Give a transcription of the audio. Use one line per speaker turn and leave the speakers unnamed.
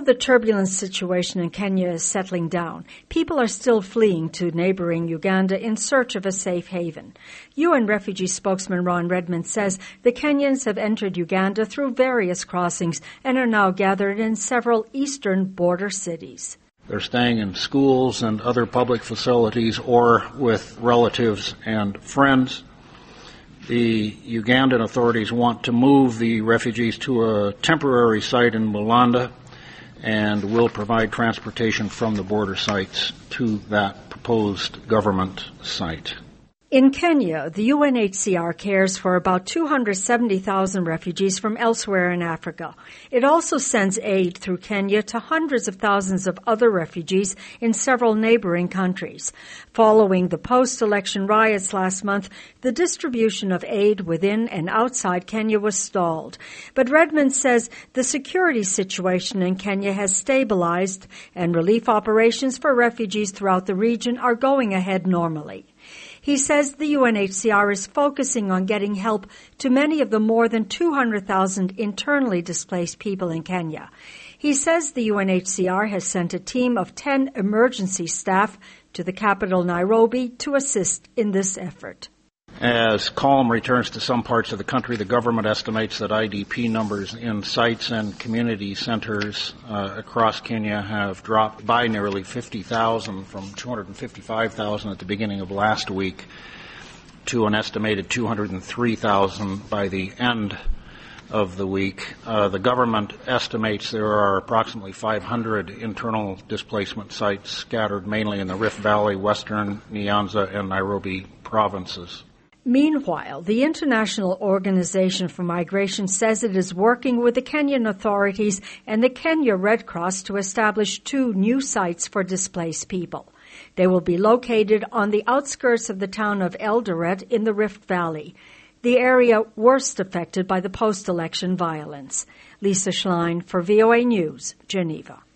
the turbulent situation in Kenya is settling down, people are still fleeing to neighboring Uganda in search of a safe haven. UN refugee spokesman Ron Redmond says the Kenyans have entered Uganda through various crossings and are now gathered in several eastern border cities.
They're staying in schools and other public facilities or with relatives and friends. The Ugandan authorities want to move the refugees to a temporary site in Mulanda and will provide transportation from the border sites to that proposed government site.
In Kenya, the UNHCR cares for about 270,000 refugees from elsewhere in Africa. It also sends aid through Kenya to hundreds of thousands of other refugees in several neighboring countries. Following the post-election riots last month, the distribution of aid within and outside Kenya was stalled. But Redmond says the security situation in Kenya has stabilized and relief operations for refugees throughout the region are going ahead normally. He says the UNHCR is focusing on getting help to many of the more than 200,000 internally displaced people in Kenya. He says the UNHCR has sent a team of 10 emergency staff to the capital, Nairobi, to assist in this effort.
As calm returns to some parts of the country, the government estimates that IDP numbers in sites and community centers across Kenya have dropped by nearly 50,000 from 255,000 at the beginning of last week to an estimated 203,000 by the end of the week. The government estimates there are approximately 500 internal displacement sites scattered mainly in the Rift Valley, Western Nyanza, and Nairobi provinces.
Meanwhile, the International Organization for Migration says it is working with the Kenyan authorities and the Kenya Red Cross to establish 2 new sites for displaced people. They will be located on the outskirts of the town of Eldoret in the Rift Valley, the area worst affected by the post-election violence. Lisa Schlein for VOA News, Geneva.